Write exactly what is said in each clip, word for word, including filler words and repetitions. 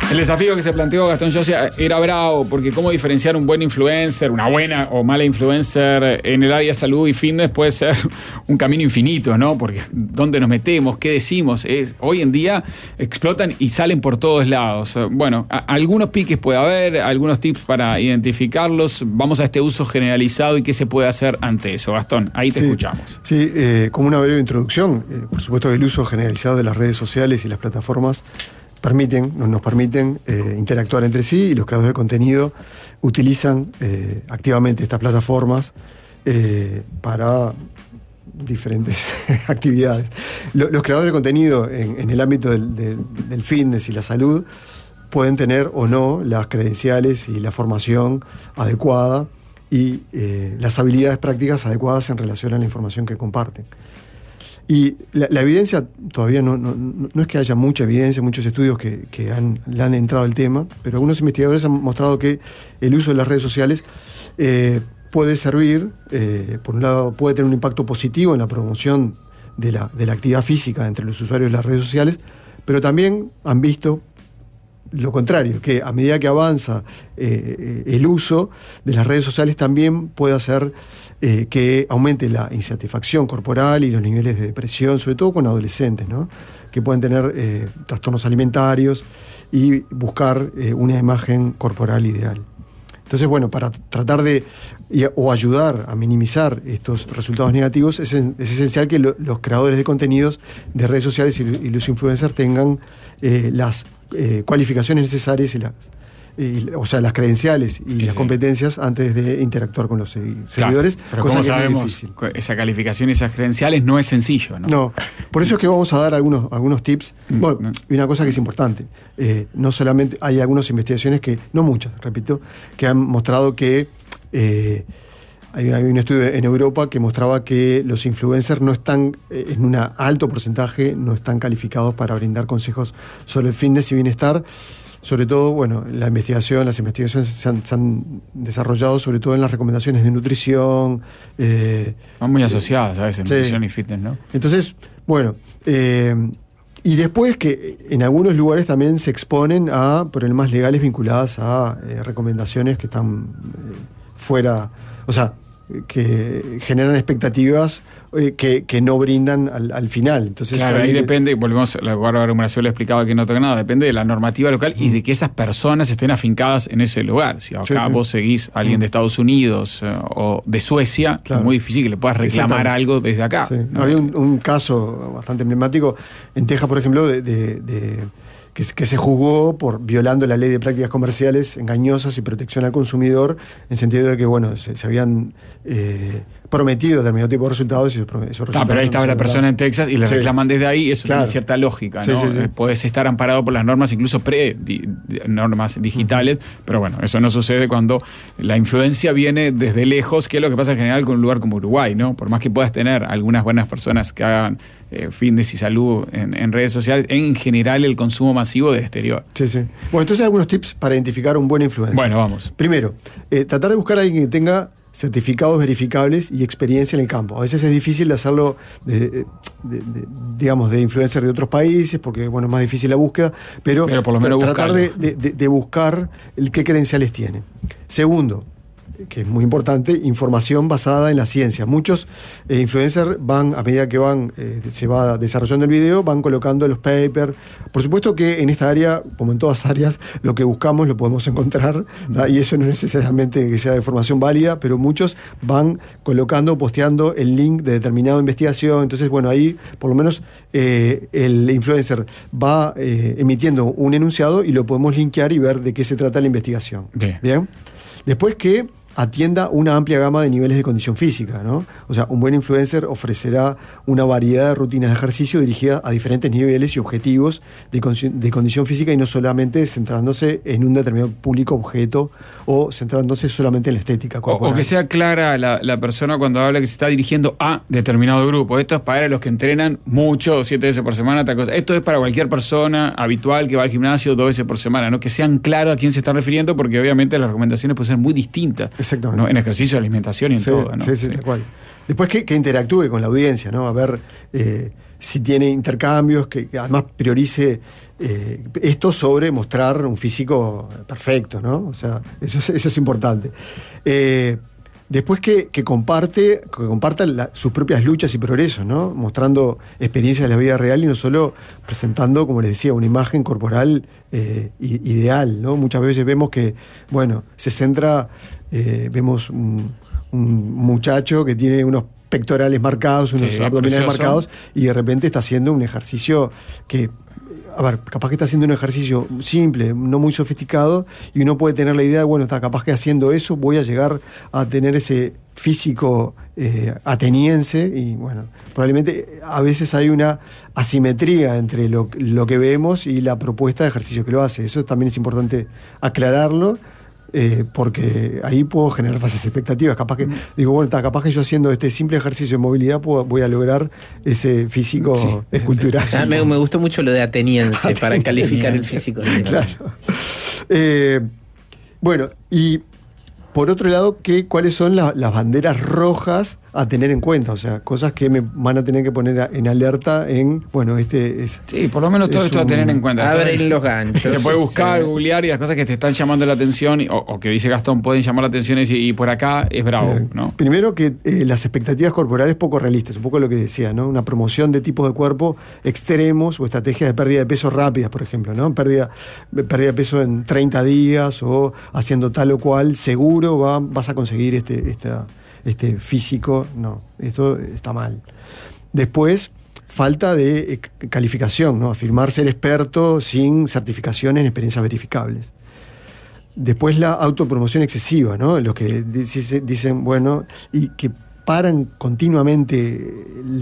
El desafío que se planteó Gastón Josia era bravo, porque cómo diferenciar un buen influencer, una buena o mala influencer en el área salud y fitness puede ser un camino infinito, ¿no? Porque dónde nos metemos, qué decimos, es, hoy en día explotan y salen por todos lados. Bueno, a, algunos piques puede haber, algunos tips para identificarlos. Vamos a este uso generalizado y qué se puede hacer ante eso. Gastón, ahí te sí, escuchamos. Sí, eh, como una breve introducción, eh, por supuesto que el uso generalizado de las redes sociales y las plataformas permiten, nos permiten eh, interactuar entre sí, y los creadores de contenido utilizan eh, activamente estas plataformas eh, para diferentes actividades. Lo, los creadores de contenido en, en el ámbito del, del, del fitness y la salud pueden tener o no las credenciales y la formación adecuada y eh, las habilidades prácticas adecuadas en relación a la información que comparten. Y la, la evidencia, todavía no, no, no es que haya mucha evidencia, muchos estudios que, que han, le han entrado al tema, pero algunos investigadores han mostrado que el uso de las redes sociales eh, puede servir, eh, por un lado, puede tener un impacto positivo en la promoción de la, de la actividad física entre los usuarios de las redes sociales, pero también han visto lo contrario, que a medida que avanza eh, el uso de las redes sociales también puede hacer eh, que aumente la insatisfacción corporal y los niveles de depresión, sobre todo con adolescentes, ¿no? Que pueden tener eh, trastornos alimentarios y buscar eh, una imagen corporal ideal. Entonces, bueno, para tratar de y, o ayudar a minimizar estos resultados negativos, es, es esencial que lo, los creadores de contenidos de redes sociales y, y los influencers tengan eh, las eh, cualificaciones necesarias y las, y, o sea, las credenciales y sí, las sí. competencias antes de interactuar con los seguidores. Claro, pero como sabemos, esa calificación y esas credenciales no es sencillo, ¿no? No, por eso es que vamos a dar algunos, algunos tips. Mm, bueno, no. Y una cosa que es importante, eh, no solamente hay algunas investigaciones que, no muchas, repito, que han mostrado que eh, hay, hay un estudio en Europa que mostraba que los influencers no están, eh, en un alto porcentaje, no están calificados para brindar consejos sobre el fitness y bienestar. Sobre todo, bueno, la investigación, las investigaciones se han, se han desarrollado sobre todo en las recomendaciones de nutrición. Eh, Van muy asociadas, ¿sabes? En sí. nutrición y fitness, ¿no? Entonces, bueno, eh, y después que en algunos lugares también se exponen a problemas legales vinculados a eh, recomendaciones que están eh, fuera, o sea, que generan expectativas eh, que, que no brindan al, al final. Entonces, claro, ahí, ahí depende, volvemos, la Bárbara Humeracio le explicaba que no toca nada, depende de la normativa local mm. y de que esas personas estén afincadas en ese lugar. Si acá sí, sí. vos seguís a alguien mm. de Estados Unidos eh, o de Suecia, claro. es muy difícil que le puedas reclamar algo desde acá. Sí. ¿no? Había un, un caso bastante emblemático en Texas, por ejemplo, de... de, de Que, que se juzgó por violando la ley de prácticas comerciales engañosas y protección al consumidor, en sentido de que, bueno, se, se habían eh, prometido determinado tipo de resultados y esos, esos resultados. Ah, pero ahí estaba no la persona en Texas y le sí. reclaman desde ahí, y eso claro. tiene cierta lógica, sí, ¿no? Sí, sí. Eh, podés estar amparado por las normas, incluso pre di, di, normas digitales, uh-huh. pero bueno, eso no sucede cuando la influencia viene desde lejos, que es lo que pasa en general con un lugar como Uruguay, ¿no? Por más que puedas tener algunas buenas personas que hagan eh, fitness y salud en, en redes sociales, en general el consumo masivo de exterior. Sí, sí. Bueno, entonces algunos tips para identificar un buen influencer. Bueno, vamos. Primero, eh, tratar de buscar a alguien que tenga certificados verificables y experiencia en el campo. A veces es difícil de hacerlo, de, de, de, digamos, de influencers de otros países, porque bueno, es más difícil la búsqueda, pero, pero por lo menos tratar de, de, de buscar el qué credenciales tiene. Segundo, que es muy importante, información basada en la ciencia. Muchos eh, influencers van, a medida que van eh, se va desarrollando el video, van colocando los papers. Por supuesto que en esta área, como en todas áreas, lo que buscamos lo podemos encontrar, ¿tá? Y eso no es necesariamente que sea de formación válida, pero muchos van colocando, posteando el link de determinada investigación. Entonces, bueno, ahí por lo menos eh, el influencer va eh, emitiendo un enunciado y lo podemos linkear y ver de qué se trata la investigación. Bien. Bien. Después que atienda una amplia gama de niveles de condición física, ¿no? O sea, un buen influencer ofrecerá una variedad de rutinas de ejercicio dirigidas a diferentes niveles y objetivos de, con- de condición física, y no solamente centrándose en un determinado público objeto o centrándose solamente en la estética corporal. O, o que sea clara la, la persona cuando habla que se está dirigiendo a determinado grupo. Esto es para los que entrenan mucho, siete veces por semana, tal cosa. Esto es para cualquier persona habitual que va al gimnasio dos veces por semana, ¿no? Que sean claros a quién se están refiriendo, porque obviamente las recomendaciones pueden ser muy distintas. Exactamente. ¿no? En ejercicio, alimentación y en sí, todo, ¿no? Sí, sí, sí, tal cual. Después que, que interactúe con la audiencia, ¿no? A ver, eh, si tiene intercambios, que, que además priorice eh, esto sobre mostrar un físico perfecto, ¿no? O sea, eso es, eso es importante. Eh, Después que, que comparte, que comparta la, sus propias luchas y progresos, ¿no? Mostrando experiencias de la vida real y no solo presentando, como les decía, una imagen corporal eh, ideal, ¿no? Muchas veces vemos que, bueno, se centra, eh, vemos un, un muchacho que tiene unos pectorales marcados, unos sí, abdominales precioso. marcados, y de repente está haciendo un ejercicio que... A ver, capaz que está haciendo un ejercicio simple, no muy sofisticado, y uno puede tener la idea de, bueno, está capaz que haciendo eso voy a llegar a tener ese físico eh, ateniense, y bueno, probablemente a veces hay una asimetría entre lo, lo que vemos y la propuesta de ejercicio que lo hace. Eso también es importante aclararlo. Eh, porque ahí puedo generar falsas expectativas. Capaz que, digo, bueno, está, capaz que yo haciendo este simple ejercicio de movilidad puedo, voy a lograr ese físico sí. escultural. Ah, me, me gustó mucho lo de ateniense, ateniense. Para calificar el físico. Claro. Eh, bueno, y por otro lado, ¿qué, ¿cuáles son la, las banderas rojas a tener en cuenta? O sea, cosas que me van a tener que poner a, en alerta en, bueno, este es... Sí, por lo menos todo esto un, a tener en cuenta. Abren los ganchos. Se puede buscar, sí. googlear, y las cosas que te están llamando la atención, o, o que dice Gastón, pueden llamar la atención, y, y por acá es bravo, eh, ¿no? Primero que eh, las expectativas corporales poco realistas, un poco lo que decía, ¿no? Una promoción de tipos de cuerpo extremos o estrategias de pérdida de peso rápidas, por ejemplo, ¿no? Pérdida, pérdida de peso en treinta días o haciendo tal o cual, seguro va, vas a conseguir este... esta este físico, no, esto está mal. Después, falta de calificación, ¿no? Afirmar ser experto sin certificaciones en experiencias verificables. Después la autopromoción excesiva, ¿no? Los que dicen, bueno, y que paran continuamente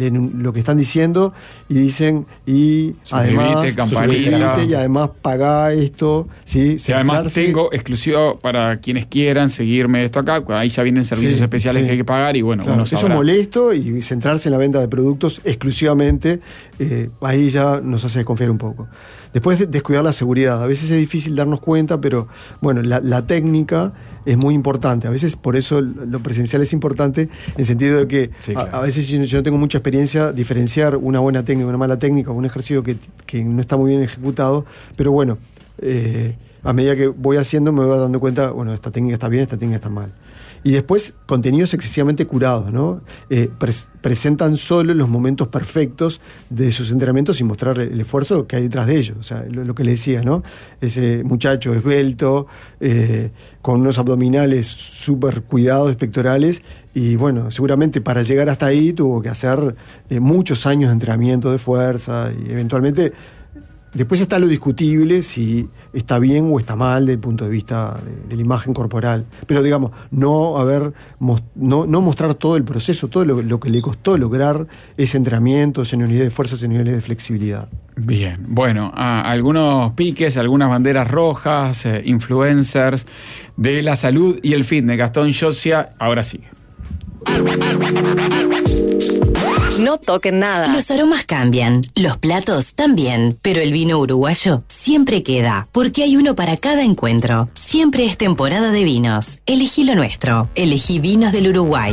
lo que están diciendo y dicen, y además campanita, y además pagá esto, ¿sí? Y además tengo exclusivo para quienes quieran seguirme esto acá, ahí ya vienen servicios sí, especiales sí. que hay que pagar, y bueno, claro, uno sabrá. Eso es molesto, y centrarse en la venta de productos exclusivamente, eh, ahí ya nos hace desconfiar un poco. Después, descuidar la seguridad. A veces es difícil darnos cuenta, pero bueno, la, la técnica es muy importante. A veces, por eso lo presencial es importante, en el sentido de que sí, claro. a, a veces yo, yo no tengo mucha experiencia, diferenciar una buena técnica, una mala técnica, un ejercicio que, que no está muy bien ejecutado, pero bueno, eh, a medida que voy haciendo me voy dando cuenta, bueno, esta técnica está bien, esta técnica está mal. Y después, contenidos excesivamente curados, ¿no? Eh, pre- presentan solo los momentos perfectos de sus entrenamientos sin mostrar el esfuerzo que hay detrás de ellos. O sea, lo, lo que le decía, ¿no? Ese muchacho esbelto, eh, con unos abdominales súper cuidados, pectorales, y bueno, seguramente para llegar hasta ahí tuvo que hacer eh, muchos años de entrenamiento de fuerza, y eventualmente... Después está lo discutible, si está bien o está mal desde el punto de vista de, de la imagen corporal. Pero digamos, no haber, no, no mostrar todo el proceso, todo lo, lo que le costó lograr ese entrenamiento, ese nivel de fuerza, ese nivel de flexibilidad. Bien, bueno, ah, algunos piques, algunas banderas rojas, eh, influencers de la salud y el fitness. Gastón Giosia, ahora sigue. No toquen nada. Los aromas cambian, los platos también, pero el vino uruguayo siempre queda, porque hay uno para cada encuentro. Siempre es temporada de vinos. Elegí lo nuestro. Elegí Vinos del Uruguay.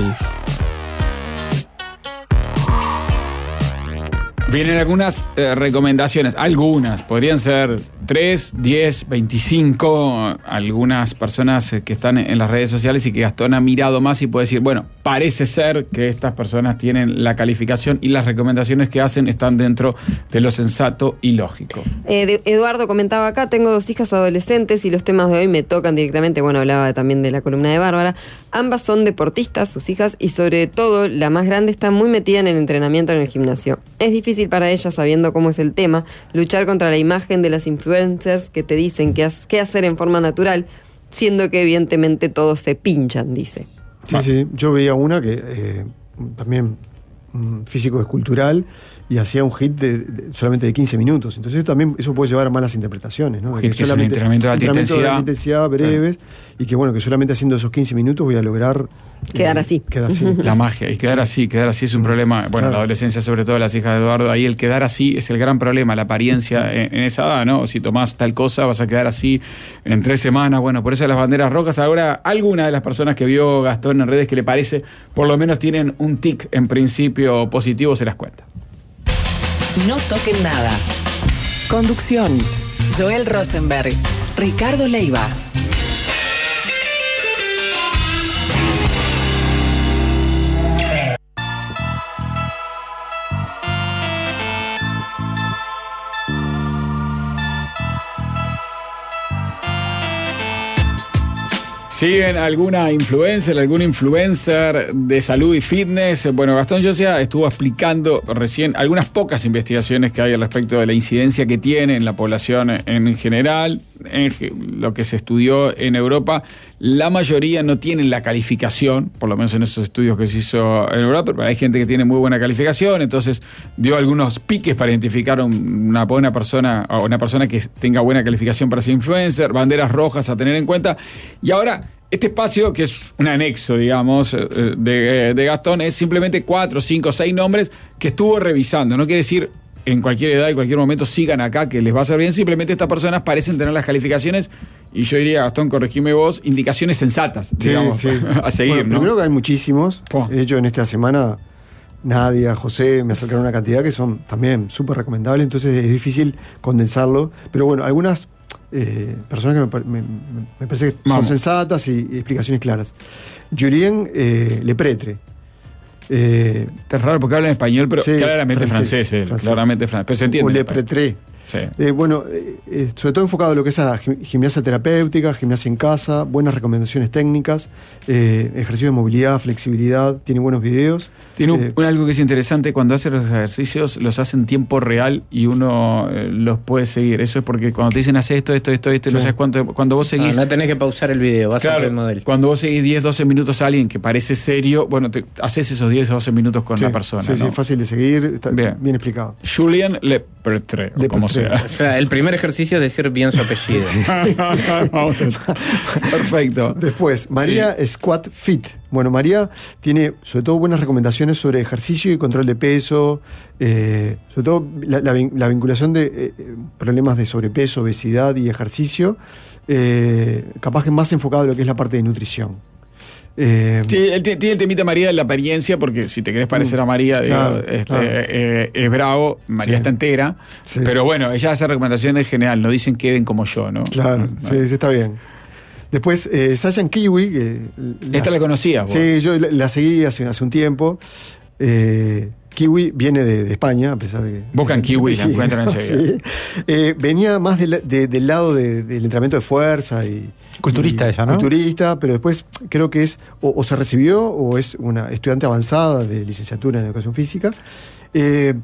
Vienen algunas eh, recomendaciones, algunas, podrían ser tres, diez, veinticinco, algunas personas eh, que están en las redes sociales y que Gastón ha mirado más y puede decir, bueno, parece ser que estas personas tienen la calificación y las recomendaciones que hacen están dentro de lo sensato y lógico. Eh, de, Eduardo comentaba acá, tengo dos hijas adolescentes y los temas de hoy me tocan directamente, bueno, hablaba también de la columna de Bárbara, ambas son deportistas, sus hijas, y sobre todo la más grande está muy metida en el entrenamiento en el gimnasio. Es difícil para ella, sabiendo cómo es el tema, luchar contra la imagen de las influencers que te dicen qué, qué hacer en forma natural, siendo que evidentemente todos se pinchan, dice. Sí, sí, yo veía una que eh, también un físico escultural y hacía un hit de, de, solamente de quince minutos. Entonces también eso puede llevar a malas interpretaciones, ¿no? Un hit que, que es un entrenamiento de alta intensidad. de alta intensidad breves, claro. Y que bueno, que solamente haciendo esos quince minutos voy a lograr quedar eh, así. Quedar así. La magia, y quedar sí. así, quedar así es un problema. Bueno, claro. La adolescencia, sobre todo las hijas de Eduardo, ahí el quedar así es el gran problema, la apariencia en, en esa edad, ¿no? Si tomás tal cosa, vas a quedar así en tres semanas. Bueno, por eso las banderas rojas. Ahora, alguna de las personas que vio Gastón en redes que le parece, por lo menos tienen un tic en principio positivo, se las cuenta. No toquen nada. Conducción: Joel Rosenberg, Ricardo Leiva. ¿Siguen alguna influencer, algún influencer de salud y fitness? Bueno, Gastón Llosia estuvo explicando recién algunas pocas investigaciones que hay al respecto de la incidencia que tiene en la población en general, en lo que se estudió en Europa. La mayoría no tienen la calificación, por lo menos en esos estudios que se hizo en Europa, pero hay gente que tiene muy buena calificación, entonces dio algunos piques para identificar una buena persona o una persona que tenga buena calificación para ser influencer, banderas rojas a tener en cuenta. Y ahora, este espacio, que es un anexo, digamos, de, de Gastón, es simplemente cuatro, cinco, seis nombres que estuvo revisando. No quiere decir en cualquier edad y cualquier momento sigan acá, que les va a hacer bien. Simplemente estas personas parecen tener las calificaciones, y yo diría, Gastón, corregime vos, indicaciones sensatas, digamos, sí, sí. a seguir, bueno, ¿no? Primero que hay muchísimos. Oh. De hecho, en esta semana, Nadia, José, me acercaron una cantidad que son también súper recomendables, entonces es difícil condensarlo. Pero bueno, algunas eh, personas que me, me, me parece que Vamos. son sensatas y, y explicaciones claras. Julien eh, Lepretre. Eh, es raro porque habla en español, pero sí, claramente francés, francés, francés. Claramente francés. Pero se entiende. O Lepretre. Sí. Eh, bueno, eh, sobre todo enfocado en lo que es a gimnasia terapéutica, gimnasia en casa, buenas recomendaciones técnicas, eh, ejercicio de movilidad, flexibilidad, tiene buenos videos. Tiene un, eh, un, algo que es interesante, cuando hace los ejercicios, los hace en tiempo real y uno eh, los puede seguir. Eso es porque cuando te dicen hace esto, esto, esto, esto, sí. no sabes cuánto, cuando vos seguís... No, no tenés que pausar el video, vas claro, a ver el modelo. Cuando vos seguís diez, doce minutos a alguien que parece serio, bueno, te haces esos diez, doce minutos con sí, la persona. Sí, ¿no? sí, fácil de seguir, está bien, bien explicado. Julien Lepretre, o como sea. O sea, el primer ejercicio es decir bien su apellido. Sí, sí. Vamos a ver. Perfecto. Después, María sí. Squat Fit. Bueno, María tiene sobre todo buenas recomendaciones sobre ejercicio y control de peso, eh, sobre todo la, la, la vinculación de eh, problemas de sobrepeso, obesidad y ejercicio, eh, capaz que más enfocado en lo que es la parte de nutrición. Eh, sí, él tiene el temita María de la apariencia, porque si te querés parecer a María, claro, digo, este, claro. eh, es bravo, María sí. está entera, sí. pero bueno, ella hace recomendaciones en general, no dicen queden como yo, ¿no? Claro, no, sí, sí, está bien. Después, eh, Sayan Kiwi. Que Esta la, la conocía, vos. Sí, yo la, la seguí hace, hace un tiempo. Eh, Kiwi viene de, de España, a pesar de que... Buscan de, Kiwi, sí, la encuentran enseguida. Sí. Eh, venía más de, de, del lado de, del entrenamiento de fuerza y... Culturista y, ella, ¿no? Culturista, pero después creo que es... O, o se recibió o es una estudiante avanzada de licenciatura en educación física. Eh,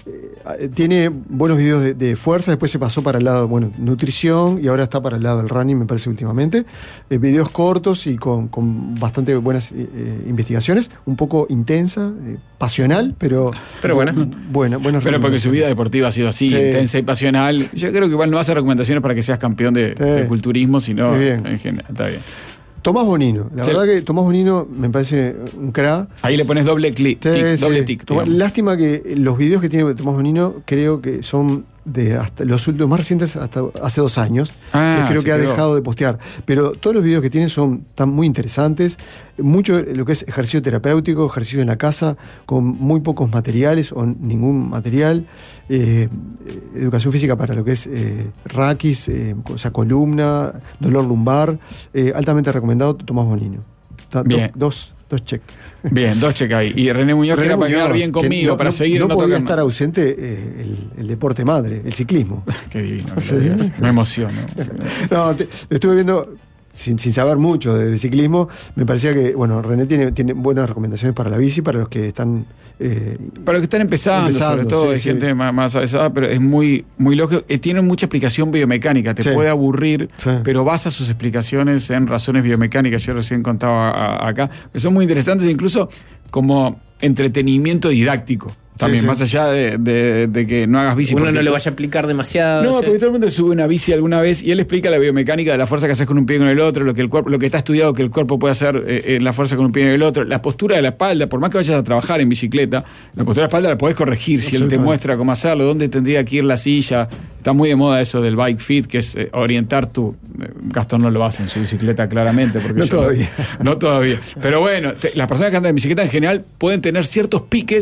eh, tiene buenos videos de, de fuerza, después se pasó para el lado, bueno, nutrición, y ahora está para el lado del running, me parece, últimamente. Eh, videos cortos y con, con bastante buenas eh, investigaciones, un poco intensa, eh, pasional, pero... Pero buena. Buena, buenas Pero porque su vida deportiva ha sido así, sí. intensa y pasional. Yo creo que igual no hace recomendaciones para que seas campeón de, sí. de culturismo, sino en general. Está bien. Tomás Bonino, la sí. verdad que Tomás Bonino me parece un crack. Ahí le pones doble clic, sí, tic, sí. doble tic. Tomás, lástima que los videos que tiene Tomás Bonino creo que son de hasta los últimos más recientes, hasta hace dos años, ah, que creo que quedó. ha dejado de postear. Pero todos los videos que tiene son tan muy interesantes. Mucho lo que es ejercicio terapéutico, ejercicio en la casa, con muy pocos materiales o ningún material. Eh, educación física para lo que es eh, raquis, eh, o sea, columna, dolor lumbar. Eh, altamente recomendado, Tomás Bonino. Da, Bien. Do, dos, dos check. Bien, dos check ahí. Y René Muñoz, René que era para Muñoz, quedar bien conmigo, no, para no, seguir. No, no podía tocar estar ausente eh, el, el deporte madre, el ciclismo. Qué divino. Sí. Me emociono. No, te, estuve viendo... Sin, sin saber mucho de, de ciclismo, me parecía que, bueno, René tiene, tiene buenas recomendaciones para la bici, para los que están... Eh, para los que están empezando, empezando sobre todo, sí, hay sí. gente más, más avesada, pero es muy, muy lógico. Eh, tiene mucha explicación biomecánica, te sí. puede aburrir, sí. pero basa sus explicaciones en razones biomecánicas. Yo recién contaba a, a acá, que son muy interesantes, incluso como entretenimiento didáctico. También, sí, sí. más allá de, de, de que no hagas bici. Uno no le vaya a explicar demasiado. No, ¿sí? porque todo el mundo sube una bici alguna vez y él explica la biomecánica de la fuerza que haces con un pie y con el otro, lo que el cuerpo, lo que está estudiado que el cuerpo puede hacer eh, en la fuerza con un pie y el otro, la postura de la espalda, por más que vayas a trabajar en bicicleta, la postura de la espalda la podés corregir si él te muestra cómo hacerlo, dónde tendría que ir la silla. Está muy de moda eso del bike fit, que es eh, orientar tu... Gastón no lo hace en su bicicleta claramente. Porque no yo, todavía. No todavía. Pero bueno, te, las personas que andan en bicicleta en general pueden tener ciertos piques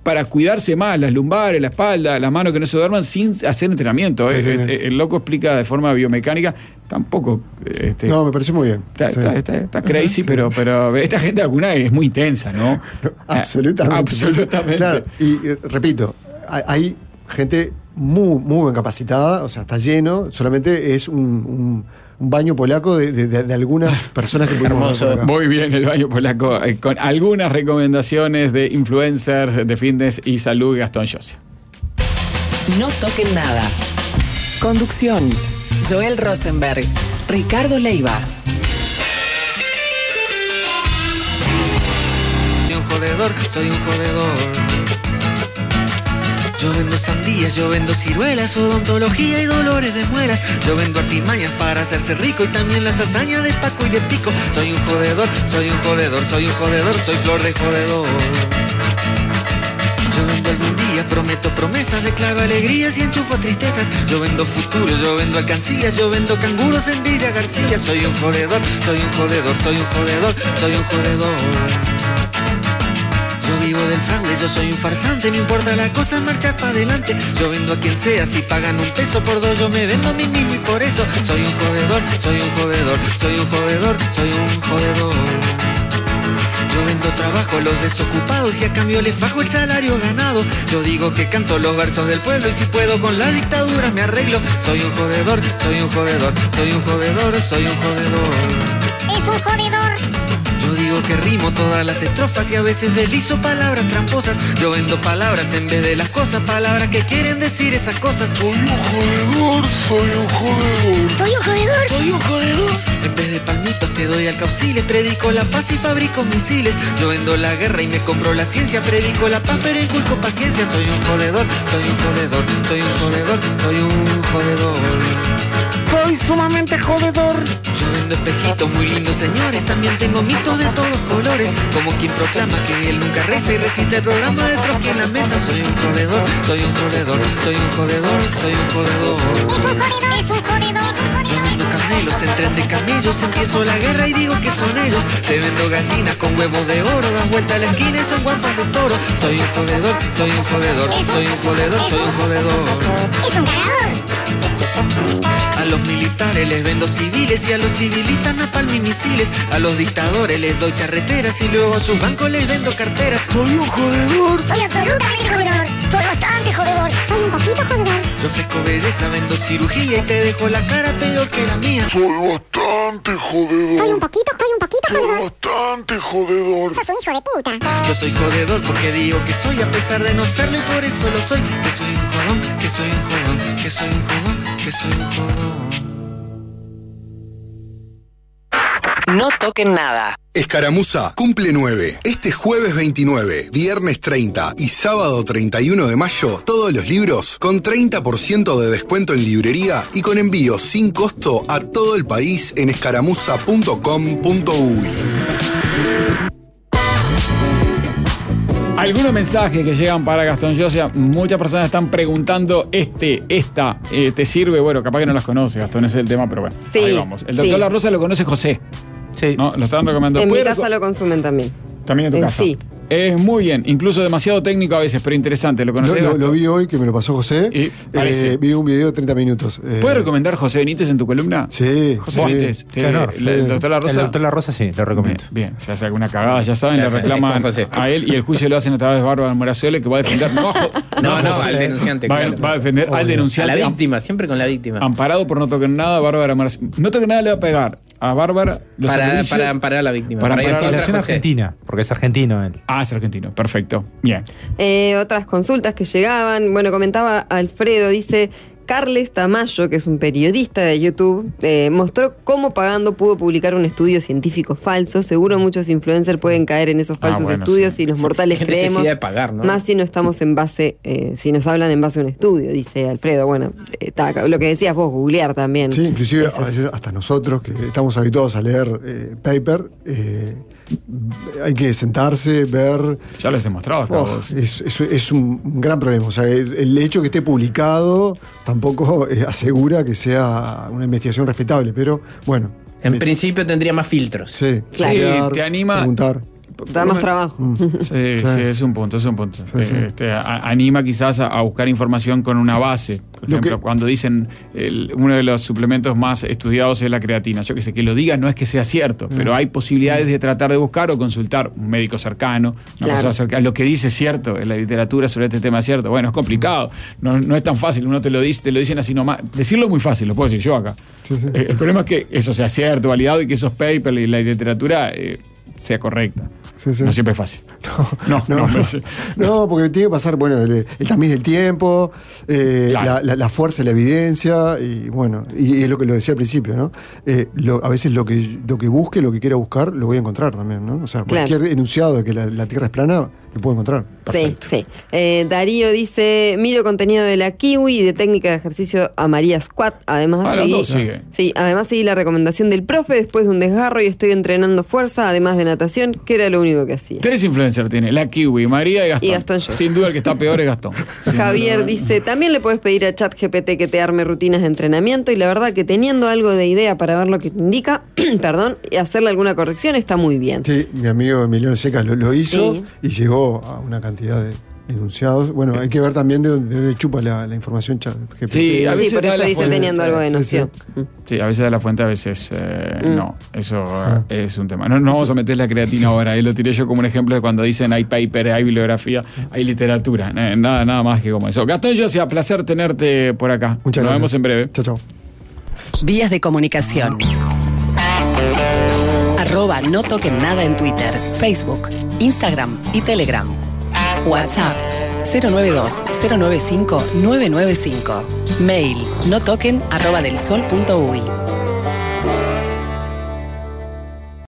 para cuidarse más, las lumbares, la espalda, las manos que no se duerman sin hacer entrenamiento. Sí, ¿eh? sí, el, sí. el loco explica de forma biomecánica, tampoco... Este, No, me pareció muy bien. Está, Sí. está, está, está crazy, uh-huh. pero, pero esta gente alguna es muy intensa, ¿no? Absolutamente. Absolutamente. Claro, y, y repito, hay, hay gente muy, muy bien capacitada, o sea, está lleno, solamente es un, un, un baño polaco de, de, de, de algunas personas que pudimos Hermoso. ver por acá. Muy bien el baño polaco, eh, con algunas recomendaciones de influencers de fitness y salud, Gastón Josia. No toquen nada. Conducción: Joel Rosenberg, Ricardo Leiva. Soy un jodedor, soy un jodedor. Yo vendo sandías, yo vendo ciruelas, odontología y dolores de muelas. Yo vendo artimañas para hacerse rico y también las hazañas de Paco y de Pico. Soy un jodedor, soy un jodedor, soy un jodedor, soy flor de jodedor. Yo vendo algún día, prometo promesas, declaro alegrías y enchufo tristezas. Yo vendo futuro, yo vendo alcancías, yo vendo canguros en Villa García. Soy un jodedor, soy un jodedor, soy un jodedor, soy un jodedor. Yo vivo del fraude, yo soy un farsante, no importa la cosa, marchar para adelante. Yo vendo a quien sea, si pagan un peso por dos, yo me vendo a mí mismo y por eso soy un jodedor, soy un jodedor, soy un jodedor, soy un jodedor. Yo vendo trabajo a los desocupados y a cambio les fajo el salario ganado. Yo digo que canto los versos del pueblo y si puedo con la dictadura me arreglo. Soy un jodedor, soy un jodedor, soy un jodedor, soy un jodedor. Es un jodedor. Yo digo que rimo todas las estrofas y a veces deslizo palabras tramposas. Yo vendo palabras en vez de las cosas, palabras que quieren decir esas cosas. Soy un jodedor, soy un jodedor. Soy un jodedor. Soy un jodedor. En vez de palmitos te doy alcauciles, predico la paz y fabrico misiles. Yo vendo la guerra y me compro la ciencia, predico la paz pero inculco paciencia. Soy un jodedor, soy un jodedor, soy un jodedor, soy un jodedor. Soy sumamente jodedor. Yo vendo espejitos muy lindos, señores. También tengo mitos de todos colores. Como quien proclama que él nunca reza y recita el programa de Trotsky en la mesa. Soy un jodedor, soy un jodedor, soy un jodedor, soy un jodedor. Es un jodedor, es un jodedor. Yo vendo camelos en tren de camellos. Empiezo la guerra y digo que son ellos. Te vendo gallinas con huevos de oro. Das vuelta a la esquina y son guampas de toro. Soy un jodedor, soy un jodedor, soy un jodedor, soy un jodedor. Es un cagador. A los militares les vendo civiles y a los civilistas napalm y misiles. A los dictadores les doy carreteras y luego a sus bancos les vendo carteras. Soy un jodedor. Soy absolutamente jodedor. Soy bastante jodedor. Soy un poquito jodedor. Yo ofrezco belleza, vendo cirugía y te dejo la cara peor que la mía. Soy bastante jodedor. Soy un poquito, soy un poquito Soy jodedor. bastante jodedor. Sos un hijo de puta. Yo soy jodedor porque digo que soy a pesar de no serlo y por eso lo soy. Que soy un jodón, que soy un jodón, que soy un jodón, que soy un jodón. No toquen nada. Escaramuza cumple nueve. Este jueves veintinueve, viernes treinta y sábado treinta y uno de mayo, todos los libros con treinta por ciento de descuento en librería y con envío sin costo a todo el país en escaramuza punto com punto uy. Algunos mensajes que llegan para Gastón Josia, muchas personas están preguntando, este, esta, eh, ¿te sirve? Bueno, capaz que no las conoce, Gastón, ese es el tema, pero bueno, Sí, ahí vamos. El doctor sí. La Rosa lo conoce José. Sí. ¿No? Lo están recomendando. En mi ¿Puede casa reco- lo consumen también. También en tu Eh, casa. sí. Es muy bien, incluso demasiado técnico a veces, pero interesante. ¿Lo Lo, conocés? lo- Gastón? lo vi hoy, que me lo pasó José. Y parece. Eh, vi un video de treinta minutos. Eh, ¿Puedes recomendar José Benítez en tu columna? Sí. José sí. Benítez, te- Qué honor. la- el Sí. doctor La Rosa. El doctor La Rosa sí, lo recomiendo. Bien, bien, si hace alguna cagada, ya saben, Ya le saben, reclaman con José. a él y el juicio lo hacen a través de Bárbara Morazuela, que va a defender. No, a Jo- No, a no, José. al denunciante, Va, claro. va a defender al A denunciante. la am- víctima, siempre con la víctima. Amparado por no tocar nada, Bárbara Morazuela. No tocar nada le va a pegar a Bárbara los Para, servicios- para amparar a la víctima. Para Para, ir amparar a la- contra Legislación José. argentina, porque es argentino él. Ah, es argentino, perfecto. Bien. Eh, otras consultas que llegaban. Bueno, comentaba Alfredo, dice, Carles Tamayo, que es un periodista de YouTube, eh, mostró cómo pagando pudo publicar un estudio científico falso. Seguro muchos influencers pueden caer en esos Ah, falsos bueno, estudios sí. y los mortales Qué creemos. necesidad de pagar, ¿no? Más si no estamos en base, eh, si nos hablan en base a un estudio, dice Alfredo. Bueno, eh, ta, lo que decías vos, googlear también. Sí, inclusive Eso a es. veces hasta nosotros que estamos habituados a leer eh, paper, eh, hay que sentarse, ver. Ya lo has demostrado acá Oh, vos. es, es- es un gran problema. O sea, el, el hecho que esté publicado tampoco eh, asegura que sea una investigación respetable, pero bueno. En es- principio tendría más filtros. Sí, Claro. estudiar, Sí, te anima- preguntar. Da más trabajo. Mm. Sí, sí, sí, es un punto, es un punto. Sí, sí. Este, a, anima quizás a, a buscar información con una base. Por Lo ejemplo, que- cuando dicen el, uno de los suplementos más estudiados es la creatina. Yo que sé, que lo diga no es que sea cierto, Mm. pero hay posibilidades de tratar de buscar o consultar un médico cercano, una Claro. persona cercana. Lo que dice es cierto, en la literatura sobre este tema es cierto. Bueno, es complicado, no, no es tan fácil, uno te lo dice, te lo dicen así nomás. Decirlo es muy fácil, lo puedo decir yo acá. Sí, sí. Eh, El problema es que eso sea cierto, validado y que esos papers y la literatura eh, sea correcta. Sí, sí. No siempre es fácil. No, no, No, no, no, sí. no, porque tiene que pasar, bueno, el, el tamiz del tiempo, eh, Claro. la, la- la fuerza de la evidencia, y bueno, y, y es lo que lo decía al principio, ¿no? Eh, lo- a veces lo que, lo que busque, lo que quiera buscar, lo voy a encontrar también, ¿no? O sea, Claro. cualquier enunciado de que la, la Tierra es plana, lo puedo encontrar. Sí, sí. Eh, Darío dice, miro contenido de la Kiwi y de técnica de ejercicio a María Squat. Además, Ah, los seguí, dos sigue. sí, además seguí la recomendación del profe después de un desgarro y estoy entrenando fuerza, además de natación, que era lo único que hacía. Tres influencers tiene, la Kiwi, María y Gastón. Y Gastón yo. Sin duda el que está peor es Gastón. Sin Javier duda. dice, también le puedes pedir a ChatGPT que te arme rutinas de entrenamiento y la verdad que teniendo algo de idea para ver lo que te indica, perdón, y hacerle alguna corrección está muy bien. Sí, mi amigo Emiliano Secas lo, lo hizo Sí. y llegó a una cantidad de enunciados. Bueno, hay que ver también de dónde, de dónde chupa la, la información chat G P T. Sí, a Sí, veces por da eso la dice fuente. teniendo algo de Sí, sí. noción. Sí, a veces da la fuente, a veces eh, Mm. no. Eso eh, es un tema. No, no vamos a meter la creatina ahora. Ahí lo tiré yo como un ejemplo de cuando dicen hay paper, hay bibliografía, hay literatura. Eh, Nada, nada más que como eso. Gastón, yo sea placer tenerte por acá. Muchas Nos gracias. vemos en breve. Chao, chao. Vías de comunicación. Arroba no toquen nada en Twitter, Facebook, Instagram y Telegram. WhatsApp cero nueve dos cero nueve cinco nueve nueve cinco. Mail no toquen arroba del sol punto uy.